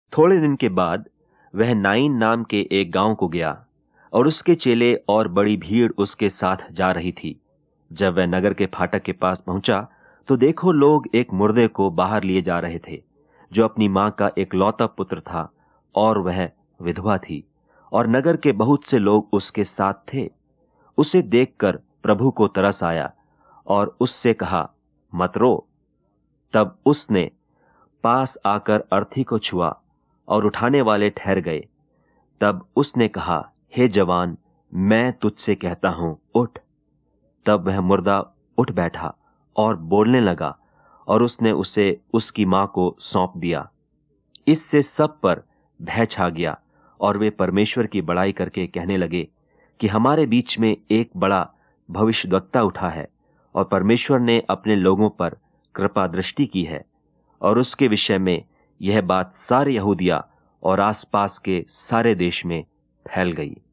थोड़े दिन के बाद वह नाइन नाम के एक गांव को गया और उसके चेले और बड़ी भीड़ उसके साथ जा रही थी। जब वह नगर के फाटक के पास पहुंचा तो देखो, लोग एक मुर्दे को बाहर लिए जा रहे थे, जो अपनी मां का एकलौता पुत्र था और वह विधवा थी, और नगर के बहुत से लोग उसके साथ थे। उसे देखकर प्रभु को तरस आया और उससे कहा, मत रो। तब उसने पास आकर अर्थी को छुआ और उठाने वाले ठहर गए। तब उसने कहा, हे जवान, मैं तुझसे कहता हूं, उठ। तब वह मुर्दा उठ बैठा और बोलने लगा, और उसने उसे उसकी मां को सौंप दिया। इससे सब पर भय छा गया और वे परमेश्वर की बड़ाई करके कहने लगे कि हमारे बीच में एक बड़ा भविष्यद्वक्ता उठा है और परमेश्वर ने अपने लोगों पर कृपा दृष्टि की है। और उसके विषय में यह बात सारे यहूदिया और आसपास के सारे देश में फैल गई।